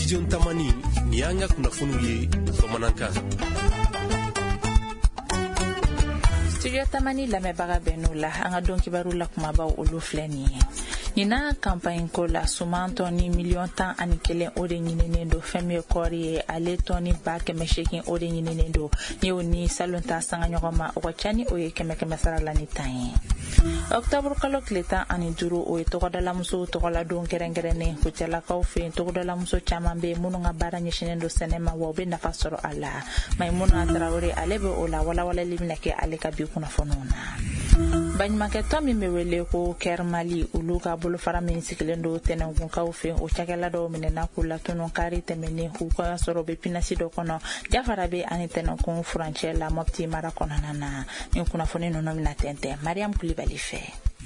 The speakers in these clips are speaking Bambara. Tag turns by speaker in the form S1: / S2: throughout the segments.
S1: Studio Tamani ni an ka kunnafoniw ye bamanankan.
S2: Studio Tamani lamɛnbaga bɛn'u la an ka dɔnkibaru la kumabaw olu filɛ nin ye. Nina campagne ko la suman tɔni miliyɔn 11 o de ɲininen do fɛn min ye kɔɔri ye ale tɔni 800 o de ɲininen do ni o ni salon ta sanga ɲɔgɔn ma o ka ca ni o ye 100 sara la ni 10 ye. Octobre kalo tile 15 o ye tɔgɔdalamusow tɔgɔladon kɛrɛnkɛrɛnnen kucɛlakaw fɛ yen tɔgɔdalamuso caman bɛ minnu ka baara ɲɛsinnen do sɛnɛ ma wa u bɛ nafa sɔrɔ a la. Maimuna Traoré ale bɛ o la walawalali bɛna kɛ ale ka bi kunnafoniw na. Baɲumankɛtɔn min bɛ wele ko Kɛr Mali olu ka bolofara min sigilen do tɛnɛnkunkaw fɛ o cakɛla dɔw minɛna k'u latunu kari tɛmɛnen k'u ka sɔrɔ bɛ pinasi dɔ kɔnɔ jafara bɛ ani tɛnɛnkun furancɛ la Mopti mara kɔnɔna na ni kunnafoni ninnu bɛna tɛntɛn Mariam Kulibali fɛ.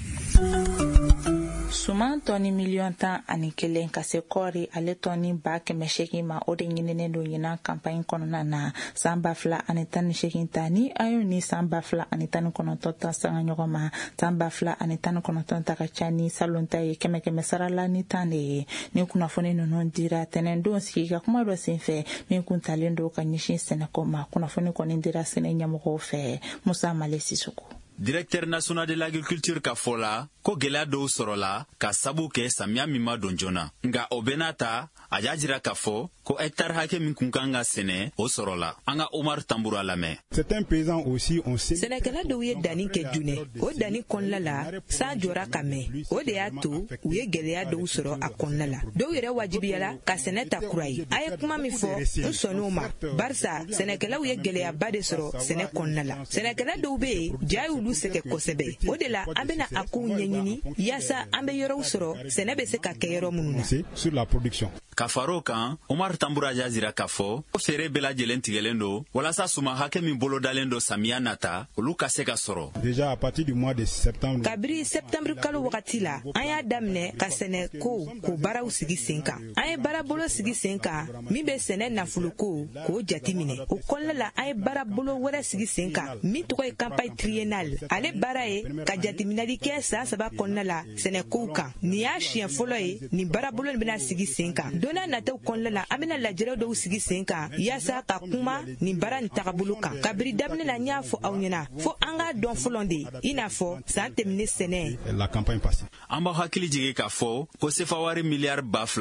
S2: Suman tɔni miliyɔn 11 ka se kɔɔri ale tɔni 800 ma o de ɲininen do ɲinan campagne kɔnɔna na san 2018 ta ni ayo ni san 2019 ta sanga ɲɔgɔn ma san 2019 ta ka ca ni salon ta ye 100 sara la ni 10 de ye ni kunnafoni ninnu dira tɛnɛndon sigi ka kuma dɔ senfɛ min kuntalen do ka ɲɛsin sɛnɛko ma kunnafoni kɔni dira sɛnɛ ɲɛmɔgɔw fɛ Musa Male Sisoko.
S3: Directeur national de l'agriculture ka fola ko gɛlɛya dɔw sɔrɔla ka sabu kɛ samiya min ma don joona nga o bɛna ta a y'a jira k'a fɔ ko hectare hakɛ min kun kan ka sɛnɛ o sɔrɔla an ka Omar Tambura lamɛn.
S4: Sɛnɛkɛla dɔw ye danni kɛ junɛ o danni kɔnɔna la san jɔra ka mɛn o de y'a to u ye gɛlɛya dɔw sɔrɔ a kɔnɔna la dɔw yɛrɛ wajibiyala ka sɛnɛ ta kura ye a ye kuma min fɔ n sɔnn'o ma barisa sɛnɛkɛlaw ye gɛlɛyaba de sɔrɔ sɛnɛ kɔnɔna la sɛnɛkɛla dɔw bɛ yen ja y'olu sɛgɛ kosɛbɛ o de la an bɛna a kow ɲɛɲini yaasa an bɛ yɔrɔw sɔrɔ sɛnɛ bɛ se ka kɛ yɔrɔ minnu na.
S3: Ka far'o kan Omar Tambura y'a jira k'a fɔ ko feere bɛɛ lajɛlen tigɛlen do walasa suma hakɛ min bolodalen do samiya nata olu ka se ka sɔrɔ.
S4: Kabiri septembre kalo wagati la an y'a daminɛ ka sɛnɛ ko k'o baaraw sigi sen kan an ye baarabolo sigi sen kan min bɛ sɛnɛ nafoloko k'o jateminɛ o kɔnɔna la an ye baarabolo wɛrɛ sigi sen kan min tɔgɔ ye campagne triennale ale baara ye ka jateminɛli kɛ san 3 kɔnɔna la sɛnɛkow kan nin y'a siɲɛ fɔlɔ ye nin baarabolo nin bɛna sigi sen kan donna nataw kɔnɔna la an bɛna lajɛrɛ dɔw sigi sen kan yaasa ka kuma nin baara nin tagabolo kan kabiri daminɛ la n y'a fɔ aw ɲɛna fo an k'a dɔn fɔlɔ de i n'a fɔ san tɛmɛnen sɛnɛ
S3: an b'aw hakili jigin k'a fɔ ko sefawari miliyari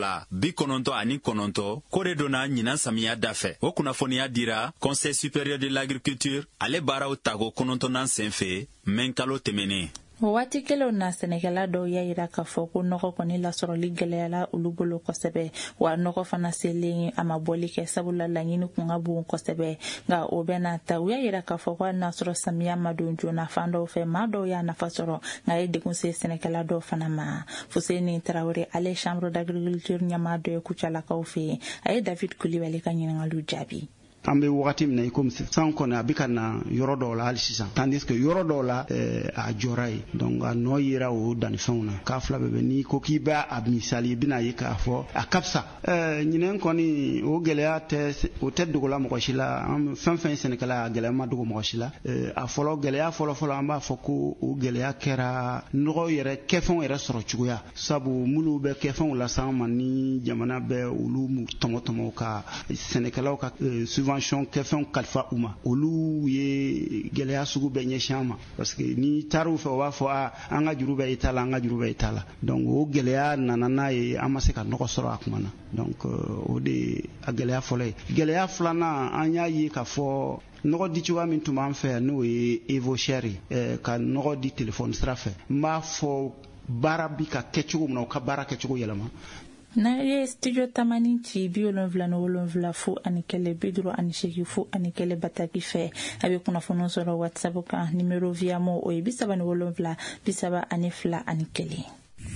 S3: 2,99 ko de donna ɲinan samiya dafɛ o kunnafoniya dira Conseil supérieur de l'agriculture ale baaraw tago 9nan senfɛ mɛn kalo tɛmɛnen.
S2: O waati kelenw na sɛnɛkɛla dɔw y'a yira k'a fɔ ko nɔgɔ kɔni lasɔrɔli gɛlɛyala olu bolo kosɛbɛ wa nɔgɔ fana selen a ma bɔli kɛ sabula laɲini kun ka bon kosɛbɛ nka o bɛ n'a ta u y'a yira k'a fɔ ko hali n'a sɔrɔ samiya ma don joona fan dɔw fɛ maa dɔw y'a nafa sɔrɔ nka a ye degun se sɛnɛkɛla dɔw fana ma Fuseni Traoré ale chambre d'agriculture ɲɛmaa dɔ ye kucalakaw fɛ yen a ye David Kulibali ka ɲininkaliw jaabi.
S5: An bɛ wagati min na i komi san kɔnɔ a bɛ ka na yɔrɔ dɔw la hali sisan tandis que yɔrɔ dɔw la a jɔra ye donc a nɔ yera o dannifɛnw na k'a fila bɛɛ bɛ n'i ko k'i b'a a misali i bɛna ye k'a fɔ a ka fisa ɲinɛn kɔni o gɛlɛya tɛ o tɛ dogola mɔgɔ si la fɛn fɛn sɛnɛkɛla a gɛlɛya ma dogo mɔgɔ si la a fɔlɔ gɛlɛya fɔlɔ an b'a fɔ ko o gɛlɛya kɛra nɔgɔ yɛrɛ kɛfɛnw yɛrɛ sɔrɔ cogoya sabu minnu bɛ kɛfɛnw las'an ma ni jamana bɛ olu tɔmɔ ka sɛnɛkɛlaw ka subvention kɛfɛnw kalifa u ma olu ye gɛlɛya sugu bɛɛ ɲɛsin an ma parce que ni taar'u fɛ o b'a fɔ an ka juru bɛ i ta la an ka juru bɛ i ta la donc o gɛlɛya nana n'a ye an ma se ka nɔgɔ sɔrɔ a kuma na donc o de a gɛlɛya fɔlɔ ye gɛlɛya filanan an y'a ye k'a fɔ nɔgɔ di cogoya min tun b'an fɛ yan n'o ye Evocher ka nɔgɔ di telefɔni sira fɛ n b'a fɔ baara bi ka kɛ cogo min na o ka baara kɛcogo yɛlɛma.
S2: Na ye studio Tamani ci 77 fu ani kɛlɛ 58 fu ani kɛlɛ bataki fɛ a bɛ kunnafoni sɔrɔ WhatsApp kan numéro via mo o ye 77 32 ani kɛlɛ.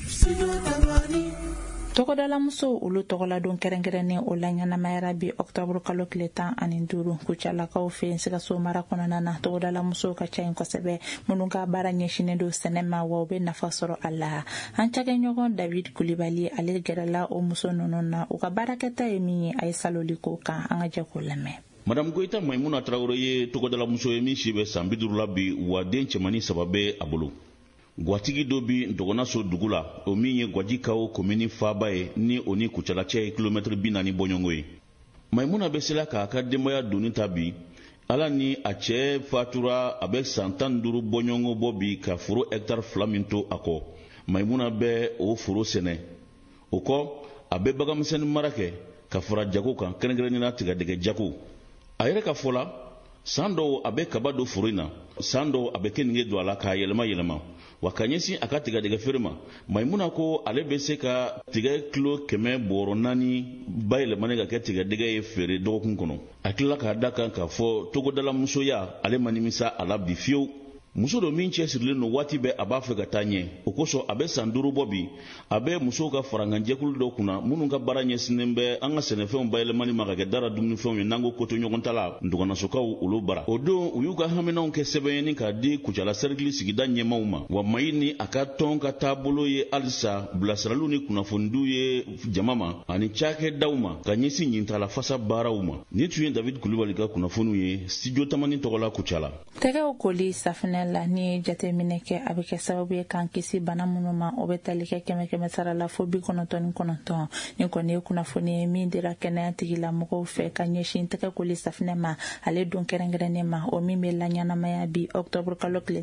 S2: Tɔgɔdalamuso olu tɔgɔladon kɛrɛnkɛrɛnnen o la ɲɛnamayara bi octobre kalo tile 15 kucalakaw fɛ Sikaso mara kɔnɔna na tɔgɔdalamuso ka ca yen kosɛbɛ minnu ka baara ɲɛsinnen don sɛnɛ ma wa u bɛ nafa sɔrɔ a la an cakɛɲɔgɔn David Kulibali ale gɛrɛla o muso ninnu na u ka baarakɛta ye min ye a ye saloli ko kan an ka jɛ k'o lamɛn.
S6: Madame Goita Maimuna Traoré ye tɔgɔdalamuso ye min si bɛ san 50 la bi wa den cɛmani 3 bɛ a bolo. gwatigi dɔ bi dɔgɔnaso dugu la o min ye gwajikaw komini faaba ye ni o ni kucala cɛ ye kilomɛtiri 40 bɔɲɔgɔn ye. Maimuna bɛ sela k'a ka denbaya doni ta bi ala ni a cɛ fatura a bɛ san 15 bɔɲɔgɔn bɔ bi ka foro hectare 2 min to a kɔ. Maimuna bɛ o foro sɛnɛ o kɔ a bɛ baganmisɛnnin mara kɛ ka fara jago kan kɛrɛnkɛrɛnnena tigadɛgɛ jago. A yɛrɛ ka fɔ la san dɔw a bɛ kaba don foro in na san dɔw a bɛ kenige don a la k'a yɛlɛma wa ka ɲɛsin a ka tigadɛgɛ feere ma. Maimuna ko ale bɛ se ka tigɛ kilo 100 bɔrɔ 4 bayɛlɛmani ka kɛ tigadɛgɛ ye feere dɔgɔkun kɔnɔ. A tilala k'a da kan k'a fɔ togodala musoya ale ma nimisa a la bi fiyewu. Muso dɔ min cɛsirilen don waati bɛɛ a b'a fɛ ka taa ɲɛ o kosɔn a bɛ san 5 bɔ bi a bɛ musow ka faranganjɛkulu dɔ kunna minnu ka baara ɲɛsinnen bɛ an ka sɛnɛfɛnw bayɛlɛmani ma ka kɛ dara dumunifɛnw ye n'an ko koto ɲɔgɔn ta la dɔgɔnasokaw olu bara. O don u y'u ka haminaw kɛ sɛbɛnni k'a di kucala sɛrigili sigida ɲɛmaw ma wa mayi ni a ka tɔn ka taabolo ye halisa bilasiraliw ni kunnafonidiw ye jama ma ani cakɛdaw ma ka ɲɛsin ɲintala fasa baaraw ma. Ni tun ye David Kulibali ka kunnafoniw ye studio tamani tɔgɔla Kucala.
S2: Tɛgɛw koli safinɛ la ni jateminɛ kɛ a bɛ kɛ sababu ye k'an kisi bana minnu ma o bɛ tali kɛ 100 sara la fo 99 ni kɔni ye kunnafoni ye min dira kɛnɛya tigilamɔgɔw fɛ ka ɲɛsin tɛgɛ koli safinɛ ma ale don kɛrɛnkɛrɛnnen ma o min bɛ laɲanamaya bi octobre kalo tile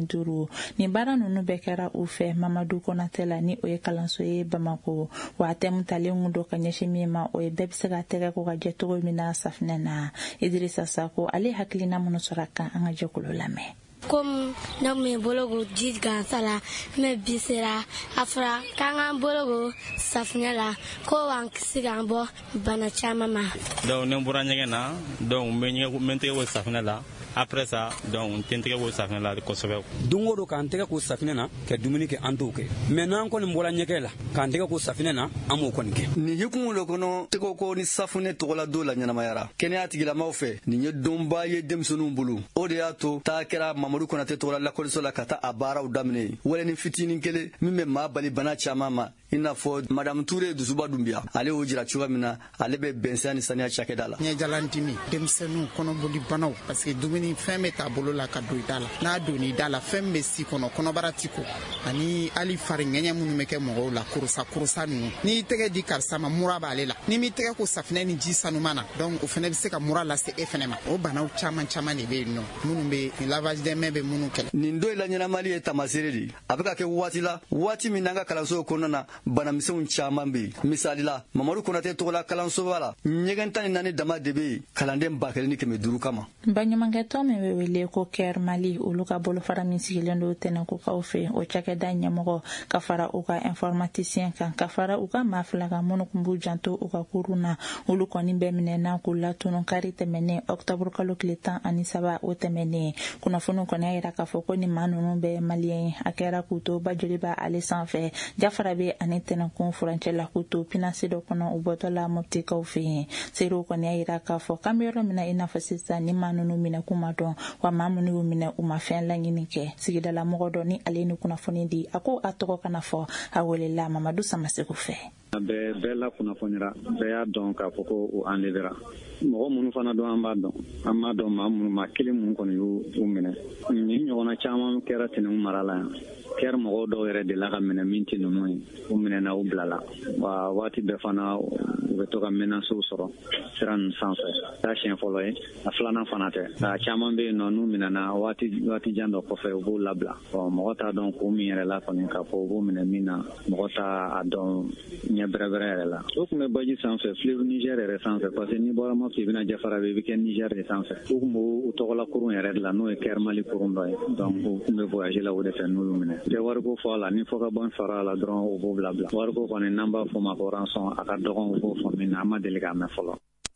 S2: 15 ni baara ninnu bɛɛ kɛra u fɛ Mamadu Konate la ni o ye kalanso ye Bamako wa thème talen don ka ɲɛsin min ma o ye bɛɛ bɛ se ka tɛgɛ ko ka jɛ cogo min na safinɛ na. Idrissa Sako ale hakilina minnu sɔrɔ kan an ka jɛkulu lamɛn.
S7: Comme na me bologo jid gansala me bisera afra kanga bologo safnya la ko wan kisiga bo bana chama ma
S8: donc ne bura nyegena donc me te wo safnya la après ça donc tentege wo safina la ko sobe
S9: dungo do kan tege ko safina na ke dumuni ke ando ke maintenant ko ni mbola nyekela kan tege ko safina na amo ko nke
S10: ni hikumu lo kono tego ko ni safune to la do la nyana mayara kene atigila mawfe ni nye domba ye demsonu bulu o de ato ta kera Mamadu Konate to la ko so la kata abara u damne wala ni fitini kele mimme ma bali bana chama ma ina fo madame Touré Dusuba Dumbia ale o jira chuwa mina ale be bensani sania chakedala
S11: nye jalantimi demsenu kono boli banaw parce que dumuni femme ta bolo la ka do idala na do ni dala femme si kono baratiko ani ali faringanya munu meke mo la kursa nu ni tege di karsama muraba ale la ni mi tege ko safina ni ji sanu mana donc o fene se ka mura la se e fene ma o banaw chama ni be no munu be lavage de mebe munu kele
S10: ni ndo ila nyana mali e tamasiredi abika ke wati minanga kalanso kono na bana misɛnw caman be misali la Mamadu Konate tɔgɔla kalanso la ɲɛgɛn 14 dama de be kalanden 1500 kama
S2: banyamankɛtɔ min bɛ wele ko Kɛr Mali olu ka bolofara min sigilen don Tɛnɛkukaw fɛ o cakɛda ɲɛmɔgɔ ka fara u ka informaticien kan ka fara u ka maa fila kan minnu kun b'u janto u ka kurun na olu kɔni bɛ minɛna k'u latunu kari tɛmɛnen octobre kalo tile 13 o tɛmɛnen kunnafoniw kɔni y'a yira k'a fɔ ko ni maa ninnu bɛ maliyɛn ye a kɛra k'u to bajoli b'a ale sanfɛ jafara bɛ ani Tɛnɛkun furancɛ la k'u to pinasi dɔ kɔnɔ u bɔtɔla Moptikaw fɛ yen seerew kɔni y'a yira k'a fɔ k'an bɛ yɔrɔ min na i n'a fɔ sisan ni maa ninnu minɛ k'u ma dɔn wa maa minnu y'u minɛ u ma fɛn laɲini kɛ sigidala mɔgɔ dɔ ni ale ni kunnafoni di a ko a tɔgɔ kana fɔ a welela Mamadu Samaseko fɛ
S12: bɛɛ la kunnafonira bɛɛ y'a dɔn k'a fɔ ko o enlevera mɔgɔ minnu fana dɔn an b'a dɔn maa minnu ma kelen minnu kɔni y'u minɛ ni ɲɔgɔnna caman kɛra Tɛnɛmu mara la yan Kɛr mɔgɔw dɔw yɛrɛ de la ka minɛ min tɛ ninnu ye u minɛna u bilala wa waati bɛɛ fana u bɛ to ka menaces sɔrɔ sira ninnu sanfɛ taa siɲɛ fɔlɔ ye a filanan fana tɛ nka caman bɛ yen nɔ n'u minɛna waati jan dɔ kɔfɛ u b'u labila mɔgɔ t'a dɔn kun min yɛrɛ la kɔni k'a fɔ u b'u minɛ min na mɔgɔ t'a dɔn ɲɛ bɛrɛbɛrɛ yɛrɛ la o tun bɛ baji sanfɛ fleuve Niger yɛrɛ sanfɛ parce que n'i bɔra Mopti i bɛna Jafara bɛ i bɛ kɛ Niger de sanfɛ u tun b'u tɔgɔla kurun yɛrɛ de la n'o ye Kɛr Mali kurun dɔ ye donc u tun bɛ voyager la o de fɛ n'u y'u minɛ tɛ wariko fɔ a la ni fɔ ka bɔ fara la dɔrɔn u b'o bila wariko kɔni n'an b'a fɔ ma ko rançon a ka dɔgɔn u b'o fɔ min na an ma deli k'a mɛn fɔlɔ.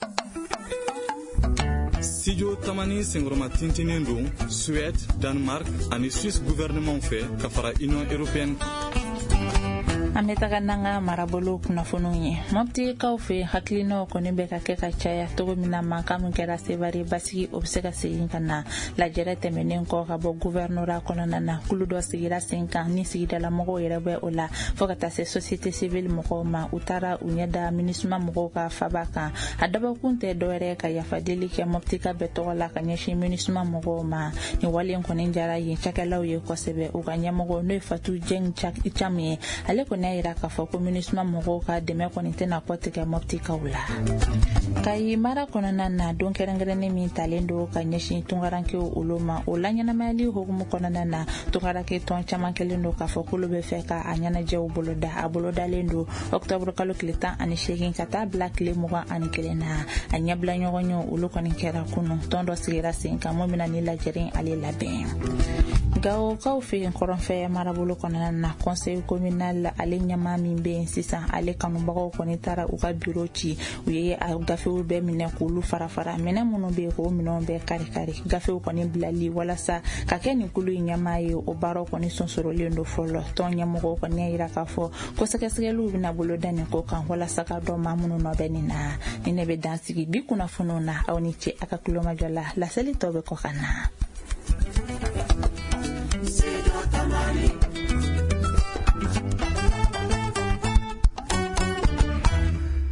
S13: Studio Tamani Sengroma tintinen don Suède, Danemark ani Suisse gouvernement fɛ ka fara Union européenne
S2: Ametaga nanga marabolo kunnafoniw ye mɔpti kaw fɛ hakilinaw kɔni bɛ ka kɛ ka caya togo min na mankan min kɛra Sevare basigi o bɛ se ka segin ka na lajɛrɛ tɛmɛnen kɔ ka bɔ gouvernorat kɔnɔna na kulu dɔ sigira sen kan ni sigidala mɔgɔw yɛrɛ bɛ o la fɔ ka taa se société civile mɔgɔw ma u taara u ɲɛda MINUSMA mɔgɔw ka faba kan a dabɔkun tɛ dɔwɛrɛ ka yafadeli kɛ mɔpti ka bɛɛ tɔgɔ la ka ɲɛsin MINUSMA mɔgɔw ma ni wale kɔni jara yen cakɛlaw ye kosɛbɛ u ka ɲɛmɔgɔ n'o ye Fatu Jeng Cham ye ale kɔni y'a yira k'a fɔ ko MINUSMA mɔgɔw ka dɛmɛ kɔni tɛna kɔtigɛ mɔpti kaw la Kayi mara kɔnɔna na don kɛrɛnkɛrɛnnen min talen do ka ɲɛsin tungarankew olu ma o la ɲɛnamayali hukumu kɔnɔna na tungaranke tɔn caman kɛlen do k'a fɔ k'olu bɛ fɛ ka a ɲɛnajɛw boloda a bolodalen do octobre kalo tile 18 ka taa bila tile 21 na a ɲɛbila ɲɔgɔn ye olu kɔni kɛra kunu tɔn dɔ sigira sen kan mun bɛna ni lajɛren ale labɛn Gawokaw fɛ kɔrɔnfɛ marabolo kɔnɔna na conseil communal ale ɲɛmaa min bɛ yen sisan ale kanubagaw kɔni taara u ka bureau ci u ye a gafew bɛɛ minɛ k'olu fara minɛ minnu bɛ yen k'o minɛnw bɛɛ kari gafew kɔni bilali walasa ka kɛ nin kulu ɲɛmaa ye o baaraw kɔni sonsorolen do fɔlɔ tɔn ɲɛmɔgɔw kɔni y'a yira k'a fɔ ko sɛgɛsɛgɛliw bɛna boloda nin ko kan walasa ka dɔn maa minnu nɔ bɛ nin na ni ne bɛ dansigi bi kunnafoniw na aw ni ce a ka kulomajɔ la laseli tɔ bɛ kɔ ka na Tamani